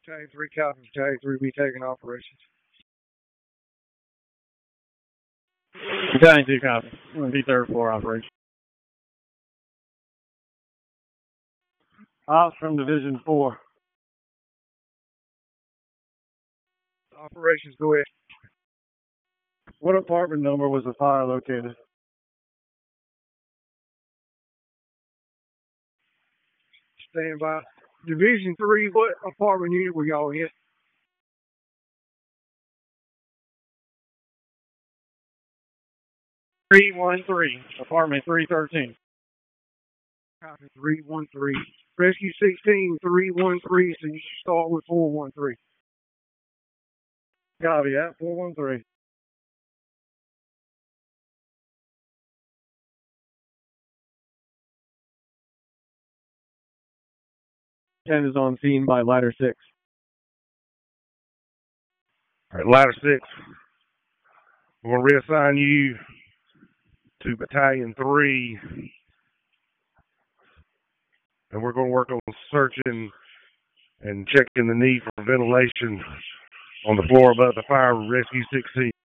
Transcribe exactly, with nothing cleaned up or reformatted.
Battalion three, copy. Battalion three, be taking operations. Battalion two, copy. I'm going to be third floor operation. Ops from Division four. Operations, go ahead. What apartment number was the fire located? Stand by. Division three, what apartment unit were y'all in? three one three, apartment three thirteen. Copy, three one three. Rescue sixteen, three one three, so you should start with four one three. Copy that, four one three. ten is on scene by ladder six. All right, ladder six. We're going to reassign you to Battalion three. And we're going to work on searching and checking the need for ventilation on the floor above the fire rescue sixteen.